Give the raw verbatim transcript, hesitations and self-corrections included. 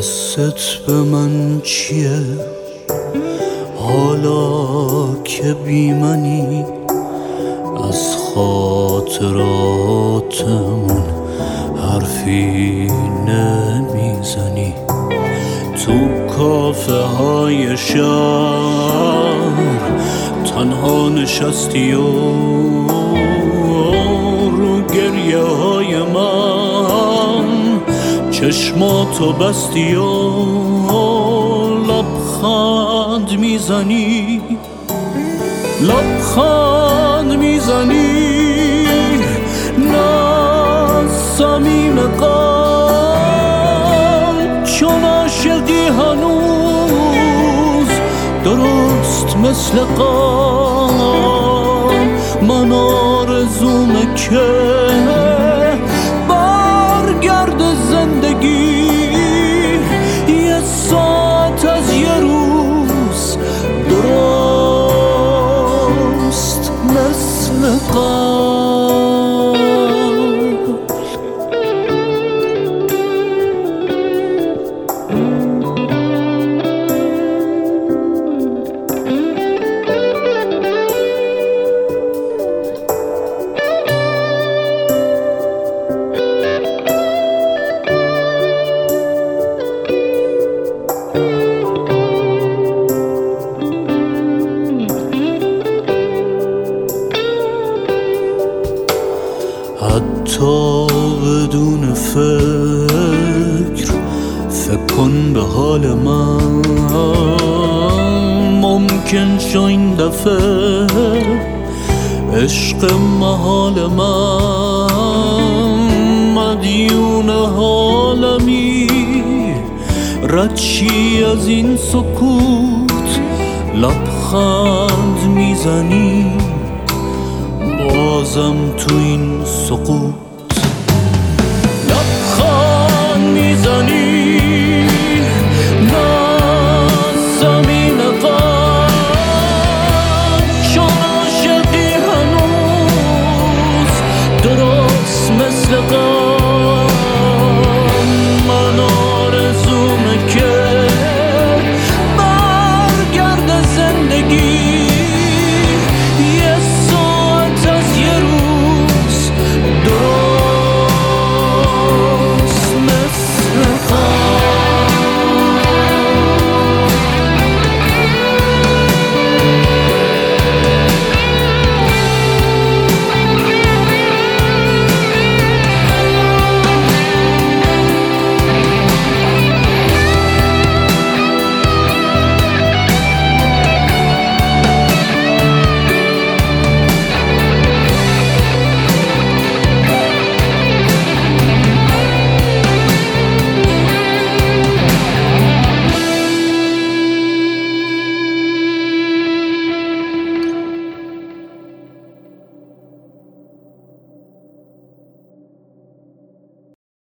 قصت به من چیه حالا که بی منی؟ از خاطراتمون حرفی نمیزنی. تو کافه های شهر تنها نشستی و رو گریه های من چشماتو بستی و لبخند میزنی لبخند میزنی نه صمیم قلب چون عاشقی هنوز درست مثل قلب. من آرزومه که برگرد زندگی یه ساعت از یه روز درست مثل قلب. حتی بدون فکر فکر کن به حال من. ممکن شو این دفعه عشق محال من مدیون حالمی. رد چی از این سکوت لبخند میزنی بازم تو این سقوط لبخند میزنی نه صمیم قلب چون عاشقی هنوز درست مثل قلب.